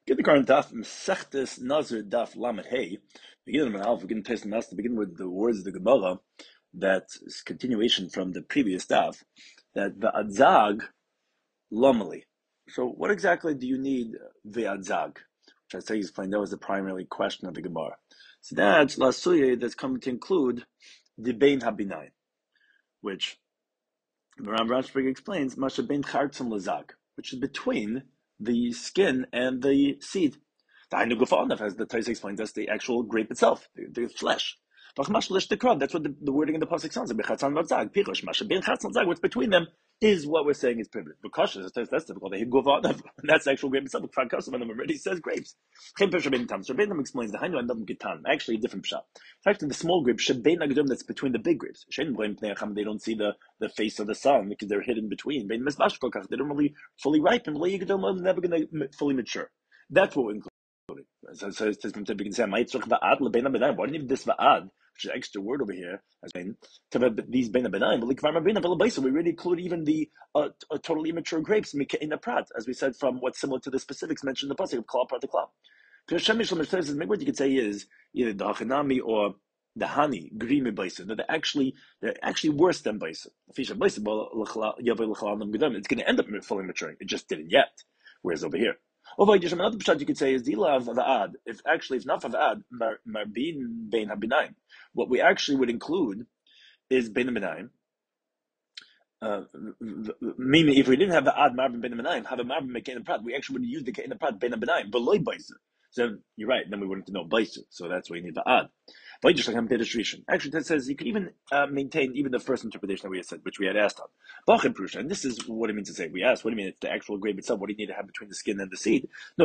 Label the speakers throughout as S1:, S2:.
S1: Get the current daf Mesechtes Nazir daf Lamed Hey. Beginning with Alpha, begin to the begin with the words of the Gemara that is continuation from the previous daf. That ve'adzag lomali. So, what exactly do you need ve'adzag? Which I say you explained that was the primary question of the Gemara. So that's lasuye that's coming to include the bein habinayin, which the Ram Rashberg explains masha bein chartzim lazag, which is between the skin and the seed. The Hainu Gufanov, as the Taisa explains, that's the actual grape itself, the flesh. That's what the wording in the pasuk sounds like. What's between them is what we're saying is privileged. Because that's difficult. That's the actual grape itself. Already says grapes. Rabbeinu explains the Hainu and Gitan. Actually, a different pshat. In fact, the small grape, that's between the big grapes. They don't see the face of the sun because they're hidden between. They don't really fully ripen. They're never going to fully mature. That's what we're including. So we can say, why do you need this va'ad, which is an extra word over here, as to these bein benayim? We already include even the totally immature grapes in a prat, as we said, from what's similar to the specifics mentioned in the pasuk of klal prat to klal. Maybe what you could say is either the hachanami or the honey, green baisa. They're actually worse than baisa. It's going to end up fully maturing. It just didn't yet. Whereas over here. Another pshat you could say is dila of va'ad. If not for va'ad, marbin bein habinaim. What we actually would include is bein habinaim. Meaning, if we didn't have va'ad marbin bein habinaim, have a marbin mekein prat, we actually would use the kein prat bein habinaim below baisa. So you're right. Then we wouldn't know baisa. So that's why you need va'ad. Actually, that says you could even maintain even the first interpretation that we had said, which we had asked on. And this is what it means to say. We asked, what do you mean? It's the actual grape itself. What do you need to have between the skin and the seed? No,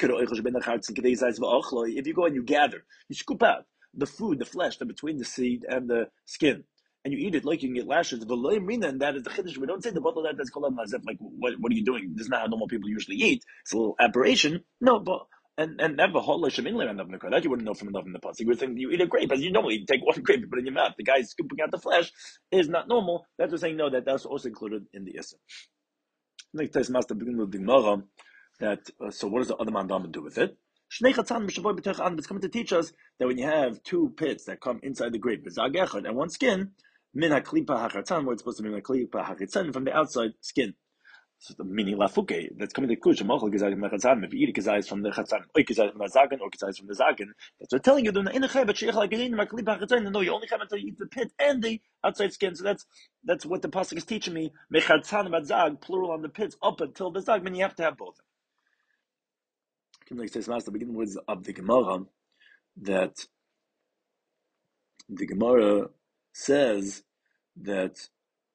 S1: if you go and you gather, you scoop out the food, the flesh, that between the seed and the skin, and you eat it like you can get lashes. And that is the chiddush. We don't say the bottle that's called mazef. Like, what are you doing? This is not how normal people usually eat. It's a little aberration. No, but. And never whole that you wouldn't know from enough in the pasuk. You would think you eat a grape as you normally take one grape, you put it in your mouth. The guy scooping out the flesh is not normal. That's what saying no. That's also included in the issa. Like Tais Master begin with the Gemara that so what does the other mandam do with it? It's coming to teach us that when you have two pits that come inside the grape, and one skin, min haklipa hachartan, where it's supposed to be haklipa hachitzan from the outside skin. So the meaning lafuke that's coming to kush machal gizayis from the chatzan. If you eat gizayis from the chatzan, or gizayis from the zagan, or gizayis from the zagan, that's what telling you. No, you only have until you eat the pit and the outside skin. So that's what the pasuk is teaching me. Mechatzan v'zag, plural on the pits up until the zag. You have to have both. Like says Master, begin words of the Gemara that the Gemara says that.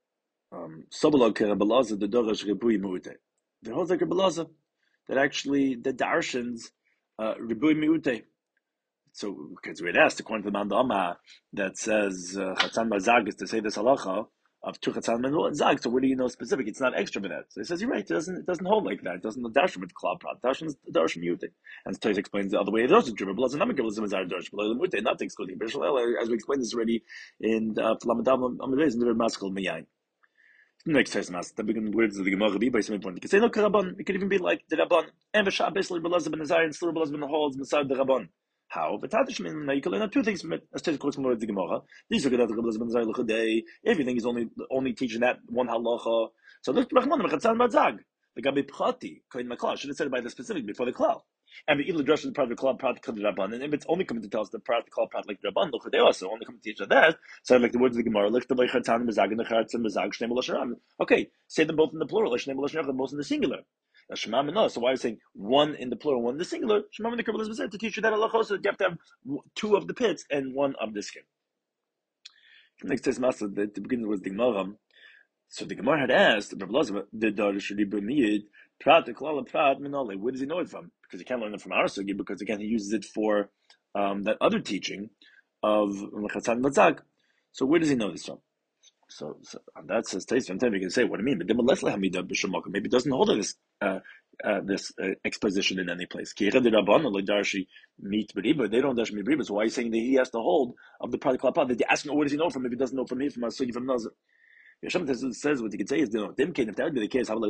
S1: The holds like Rebbe that actually the darshans ribui miute. So because we had asked according to the Mandama that says chatzan mazag is to say this halacha of two chatzan mazag. So where do you know specific? It's not extra for that. So he says you're right. It doesn't hold like that. It doesn't darshan with klal prat. Darshan is darshan miute. And Tais explains the other way. It also Rebbe Blaza not darshan not excluding. As we explained this already in Lamadam Amadez in the Maskal Miyain. Next says Mas, the beginning words of the Gemara be by some point. You can say no Karabban. It could even be like the Rabban. And the Shabbos Rebelazah ben Azar and still Rebelazah ben holds beside the Rabban. How? But Tadishmin, you can learn two things from it. As Tais quotes from the Gemara. These are good at the Rebelazah ben Azar Luchaday. Everything is only teaching that one halacha. So look, Rahman Mechatzan Mazag. The Gabi Prati, Koin Makla, should have said it by the specific before the Klal. And the Idl Drush is the part of the Klal Prat Kad Rabban. And if it's only coming to tell us the part of the Klal Prat like Rabban, look, they also only come to teach us that. So like the words of the Gemara, like the Mechatzan Mazag and the Chatzan Mazag Shnei Lasharan. Okay, say them both in the plural, Shnei Lasharan, both in the singular. So why are you saying one in the plural, one in the singular? Shema in the Kabbalah said to teach you that halacha, so you have to have two of the pits and one of the skin. Next says Master, to begin with the Gemara. So the Gemara had asked, the Darish Ribumiyid, Prat, the Klala Prat, Minole. Where does he know it from? Because he can't learn it from our sugi, because again, he uses it for that other teaching of Mechatzan Mazag. So where does he know this from? So that says Tais. Sometimes you can say, what do you mean? But maybe it doesn't hold this exposition in any place. They don't dash me. So why are you saying that he has to hold of the Prat Klala Prat? That you're asking, where does he know from if he doesn't know from me, from our sugi, from Nazar? Yeshem says what you could say is, if that would be the case,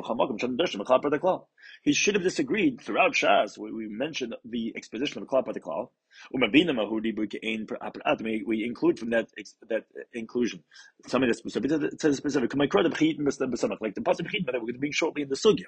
S1: he should have disagreed throughout Shas. We mentioned the exposition of the Klal Partiklal. We include from that inclusion something that's specific. It says specific. Like the pasuk that we're going to bring shortly in the sugya.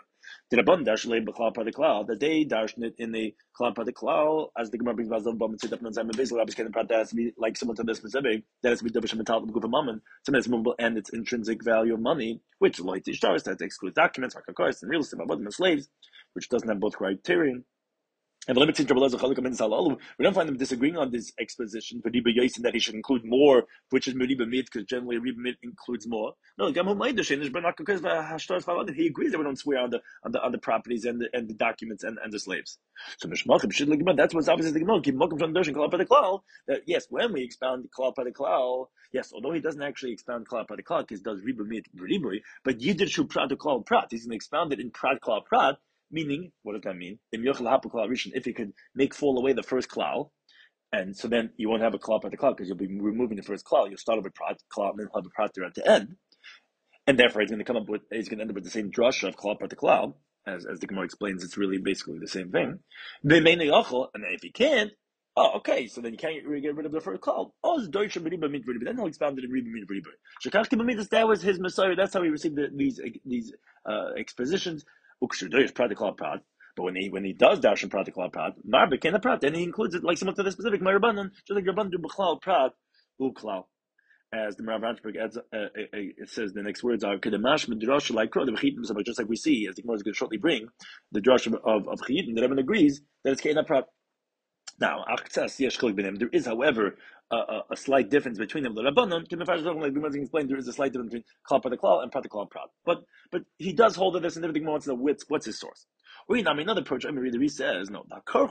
S1: That they darshan it in the Klal Partiklal, as the Gemara brings Vazav Bam and Tzidap Nanzam and Bezel Rabbis Prat, that has to be like someone to the specific. That has to be Davish Metal Guf Mammon. Something that's movable and its intrinsic value of money, which like Tishtaris, that excludes documents, Hakakars, and real estate, and slaves, which doesn't have both criterion. And we don't find them disagreeing on this exposition for Riba Yosin that he should include more, which is Riba Mid, because generally Riba Mid includes more. No, he agrees that we don't swear on the properties and the documents and the slaves. So that's what's obviously the Gemara. That yes, when we expound Klal Partiklal, yes, although he doesn't actually expound Klal Partiklal because he does Riba Mid Riba, but Yidr Shu Prat Klal Prat, he's going to expound it in Prat Klal Prat. Meaning, what does that mean? If you could make fall away the first klal, and so then you won't have a klal part the klal because you'll be removing the first klal. You'll start with prat klal, and then have a prat there at the end, and therefore he's going to end up with the same drasha of klal part the klal, as the Gemara explains. It's really basically the same thing. And then if he can't, okay, so then you can't get rid of the first klal. Then he'll expound it in riba mid riba. That was his Messiah. That's how he received these expositions. But when he does dash in prat klal prat, mar became a prat, and he includes it like similar to the specific Marabanan, just like Rabban do b'chlal prat u'klal. As the Rav Ranchberg adds, it says the next words are kedamash midrash like the b'chitim, just like we see, as the Gemara is going to shortly bring the drush of chiyitim. The Rebbe agrees that it's kein prat. Now, there is, however, a slight difference between them. The Rabbanon, like we explained, there is a slight difference between Klal Partiklal and Partiklal Prat. But he does hold of this, and everything wants to know what's his source. Another approach, the Reed says, no,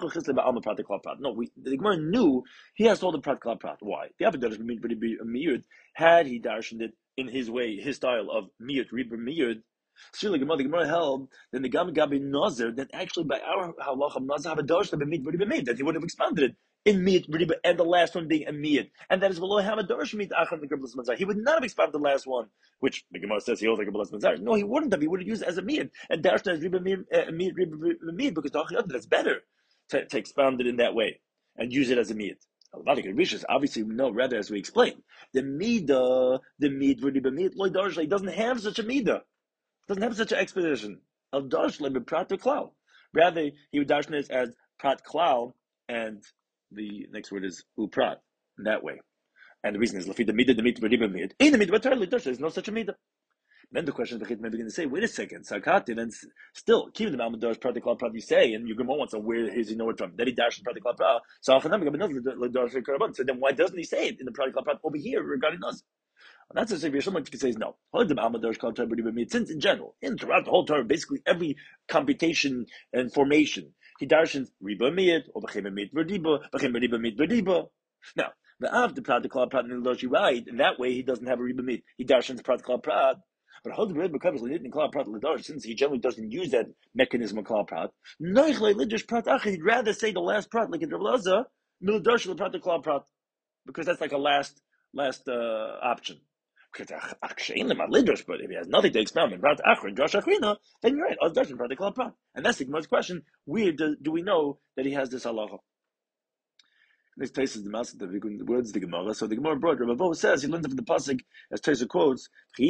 S1: the Gemara knew he has to hold the Partiklal Prat. Why? The Avidash had he darshened it in his way, his style of Miyud, Riba Miyud, surely the Gemara held then the Gabi Nazir that actually by our halacha Nazir have a dosh that he would have expanded it in miyut riba and the last one being a miyut, and that is below have a dosh meat achar the Gerbelas Manzar. He would not have expanded the last one, which the Gemara says he holds like Gerbelas Manzar. No, he wouldn't have. He would have used it as a miyut and dash as riba miyut riba because that's better to expound it in that way and use it as a miyut. Obviously, we know rather as we explained the midah riba he doesn't have such a midah. Doesn't have such an exposition. Al darshle prat klal. Rather, he would darshan it as prat klal, and the next word is uprat in that way. And the reason is lafi the midah v'riba mid. In the midah v'tarli darshle, there's no such a midah. Then the question is, maybe going to say, wait a second, sakati, then still keep the malmadosh prat klal prat you say, and your Gemara wants to where does he know it from? Then he darshan prat klal prat. So then why doesn't he say it in the prat klal prat over here regarding us? And that's a severe someone can say is no. Since in general, throughout the whole Torah, basically every computation and formation, he darshans riba miyat or b'chem miyat v'riba. Now, the av the prat klal prat niloshi right, in that way he doesn't have a riba miyat. He darshans prat klal prat. But hold the riba covers in klal prat l'darsh, since he generally doesn't use that mechanism of klal prat. Noichle lidrash prat achid. He'd rather say the last prat like in Rav Elazar miladarsh l'prat klal prat, because that's like a last option. But if he has nothing to expound in Prat Achra and Josh Achrina, then you're right. And that's the Gemara's question. Where do we know that he has this halacha? This place is the words of the Gemara. So the Gemara brought Rabbi Bo says he learns from the pasuk as Taisa quotes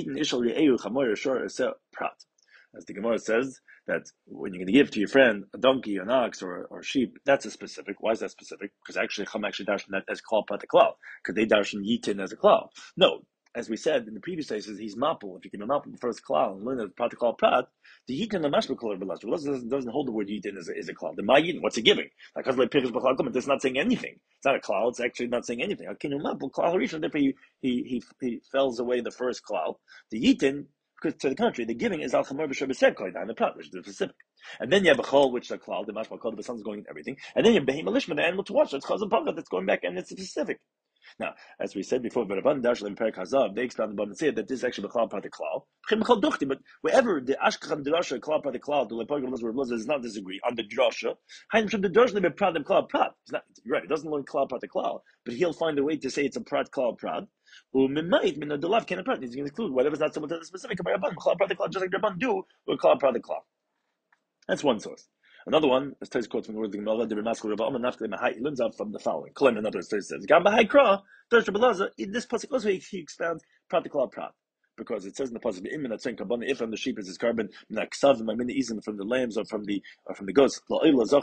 S1: Prat. As the Gemara says that when you're going to give to your friend a donkey, an ox, or sheep, that's a specific. Why is that specific? Because actually Chum actually darshan that as klal prat klal, because they darshan yitin as a klal. No. As we said in the previous cases, he's mapul. If you can mapul the first klal and learn the prat klal prat, the yitin the mashma klal doesn't hold the word yitin as a klal. The ma'yin, what's he giving? Like it's not saying anything. It's not a klal. It's actually not saying anything. Therefore he fells away the first klal. The yitin, because to the contrary, the giving is al chamor b'shor b'sek the prat, which is the specific. And then you have a chol, which is a klal, the mashma klal, the sun's going and everything. And then you have behema lishma, the animal to watch. It's chazal pagat that's going back and it's specific. Now, as we said before, they expound the and say that this is actually klal prat klal. But wherever the ashkacham drasha klal prat klal, the lepagam does not disagree on the drasha. The drasha klal prat. He's not right. He doesn't learn klal prat klal, but he'll find a way to say it's a prat klal prat. U'mimayit min the love can prat. He's going to include whatever's not similar to the specific. Just like Rabban do, we'll call prat the klal. That's one source. Another one is Tais quotes from the word of the Gemara, the Remaskal Rabba Amma Nafkele Mahai, he learns out from the following. Claim another Tais says, Gam Bahai Kra, Tais Rabba in this pasuk also he expounds prat the klal prat. Because it says in the pasuk, if from the sheep is his carbon, from the lambs or from the goats, to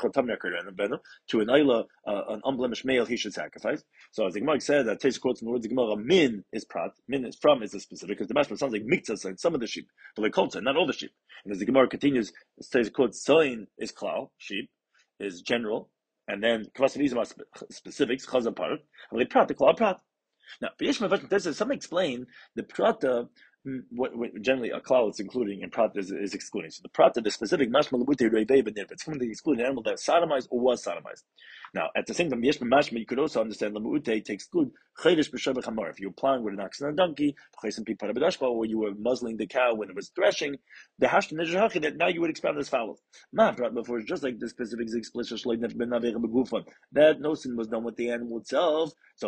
S1: an ayla, an unblemished male he should sacrifice. So as the Gemara said, that takes quotes from the words of the Gemara, min is prat, min is from is a specific, because the mashma sounds like mikzah, like some of the sheep, but like kolta, not all the sheep. And as the Gemara continues, it says quotes, soin is klal, sheep, is general, and then kvasavizim are specifics, chazan part, and they prat, the klal prat. Now, some explain the prata, what generally a klal is including and prata is excluding. So the prata, the specific mashma lebute reibei benir, it's coming to exclude an animal that sodomized or was sodomized. Now, at the same time, yeshma mashma, you could also understand lebute to exclude chedesh b'shavach hamar. If you were plowing with an ox and a donkey, or you were muzzling the cow when it was threshing, the hashta nejahachi, that now you would expound as follows. Ma prat before, just like the specific is explicit, that no sin was done with the animal itself. So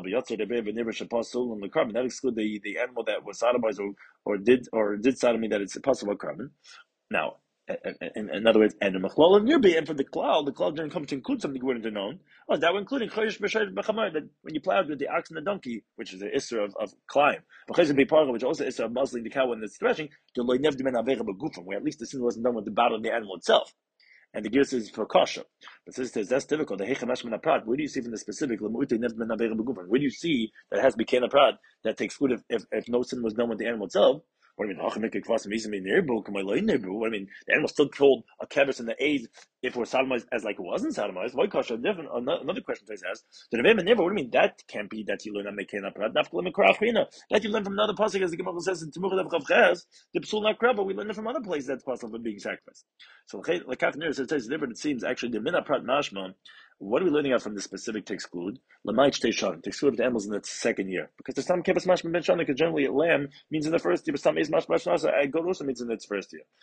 S1: the carbon that exclude the animal that was sodomized or did sodomy, that it's possible carbon. Now, in other words, and for the klal didn't come to include something you wouldn't have known. Oh, that would including that when you plowed with the ox and the donkey, which is the isser of climb, which also isser of muzzling the cow when it's threshing, where at least the sin wasn't done with the bottom of the animal itself. And the gear says for kasha. But since that's difficult, where do you see from the specific? Where do you see that it has to be kena prat that takes food if no sin was done with the animal itself? What do you mean? What do you mean? The animal still killed a kevis in the A's if it was sodomized as like it wasn't sodomized. Why kasha? Different. Another question they ask. What do you mean? That can't be that you learn on mekena prat. That you learn from another pasuk, as the Gemara says in Timuch Lev Chavches, the psul nakra, but we learn it from other places that's possible being sacrificed. So like Kafner says it's different. It seems actually the mina prat mashma. What are we learning out from the specific to exclude? L'mayit shtei shanim, to exclude the animals in the second year. Because there's some kepas mashma ben shanim, because generally a lamb means in the first year, but some is mashma a goat also means in its first year.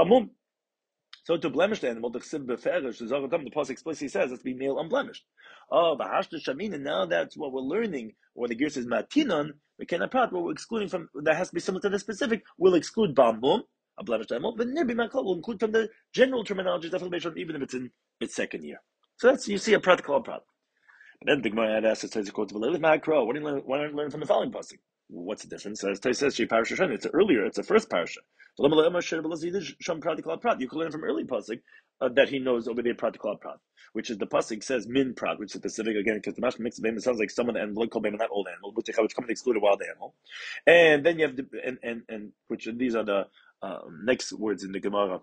S1: So to blemish the animal, the chsib beferish, the pasuk explicitly says it's to be male unblemished. Oh, the hashta shamin, and now that's what we're learning, or the gear says matinon, we cannot prat, what we're excluding from, that has to be similar to the specific, we'll exclude bambum, a blemished animal, but nirbi makol will include from the general terminology, even if it's in its second year. So that's, you see a practical prat. But then the Gemara had asked, it says, what do you learn from the following pasuk? What's the difference? As Tais says, it's earlier, it's the first parasha. You can learn from early pasuk that he knows over there practical prat, which is the pasuk says min prat, which is specific again because the mashma mixed it sounds like someone and blood called not old animal, which comes to exclude a wild animal, and then you have the and which these are the next words in the Gemara,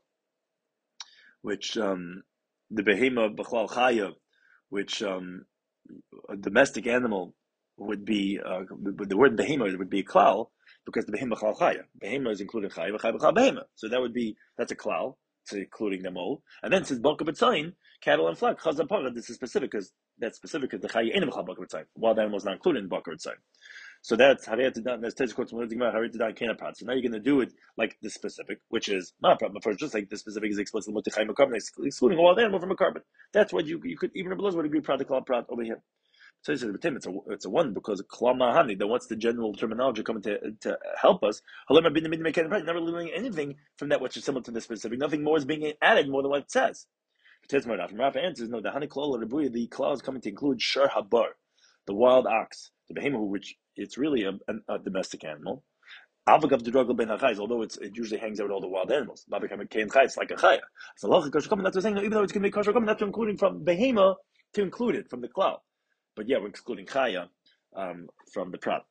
S1: which the behema b'chlal chaya, which a domestic animal would be the word behema would be klal, because the behema b'chlal chaya. Behema is included chaya, chaya b'chlal behema. So that's a klal, it's including them all. And then it says baka b'tzayin, cattle and flock, chazan parah. This is specific because the chaya ain't b'chlal baka b'tzayin. Wild animals not included in baka b'tzayin. So that's hariyat done. That's Tais quotes from the Gemara. Hariyat done kena prat. So now you're going to do it like the specific, which is not prat. But first, just like the specific is explicit mutichayim carbon, excluding a wild animal from a carbon. That's what you could even Rebbe would agree practical prat over here. So he says, it's a one because klamahani. Then what's the general terminology coming to help us? Never learning anything from that which is similar to the specific. Nothing more is being added more than what it says. Rafa answers, no, the hani klal rebuya, the klal is coming to include shar habar, the wild ox, the behemoth, which it's really a domestic animal. Although it usually hangs out with all the wild animals. It's like a chaya. So not to saying, even though it's going to be kosher, not to including from behemoth to include it from the klal. But yeah, we're excluding chaya from the prat.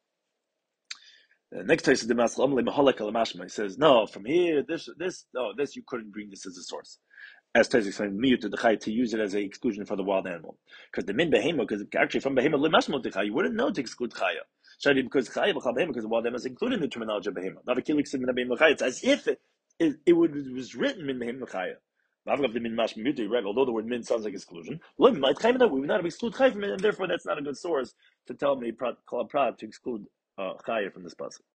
S1: Next case is the Maslam. He says, no, from here, this you couldn't bring this as a source. As Tais explained, to the chai to use it as an exclusion for the wild animal, because the min behema, because actually from behema lemashmot the chai, you wouldn't know to exclude chaya. Shadi because chaya b'chal behema, because the wild animal is included in the terminology of behema. Not a kilik sim min behema chaya. It's as if it was written min behema chaya. Although the word min sounds like exclusion, we would not exclude chaya from it, and therefore that's not a good source to tell me prat to exclude chaya from this pasuk.